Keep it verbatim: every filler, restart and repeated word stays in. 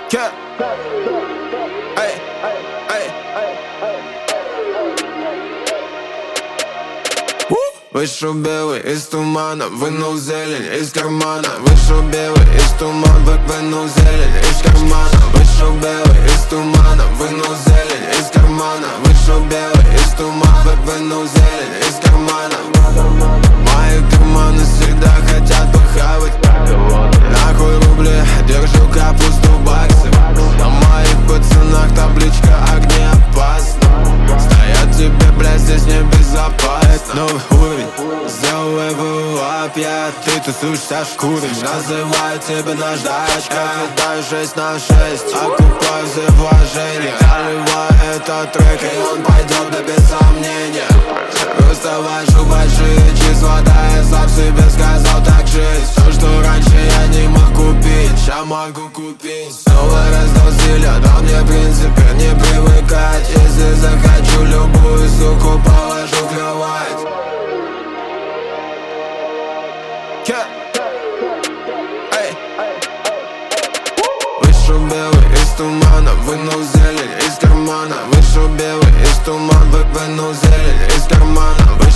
Yeah. Эй, эй. Вышел белый из тумана, вынул зелень из кармана. Вышел белый из тумана, вынул зелень из кармана. Вышел белый из тумана, вынул зелень из кармана. Вышел белый из тумана, вынул зелень из кармана. Мои карманы всегда хотят похавать. Нахуй рубли, держу капусту баксы. На моих пацанах табличка огнеопасна. Стоят тебе, блядь, здесь небезопасно. Новый уровень, сделал левел ап, я, ты тусуешься шкурой. Называю тебя наждачка, кидаю шесть на шесть. Окупаю все вложения, заливаю этот трек, и он пойдет, да без сомнения. Уставаешь большие числа, да я сам себе сказал так жить. То, что раньше я не мог купить, ща могу купить. Снова раздал стиля, дал мне принципы не привыкать. Если захочу, любую суку положу в кровать. Yeah. Эй. Вышел белый из тумана, вынул зелень из кармана. Вышел белый из тумана, вынул зелень из кармана.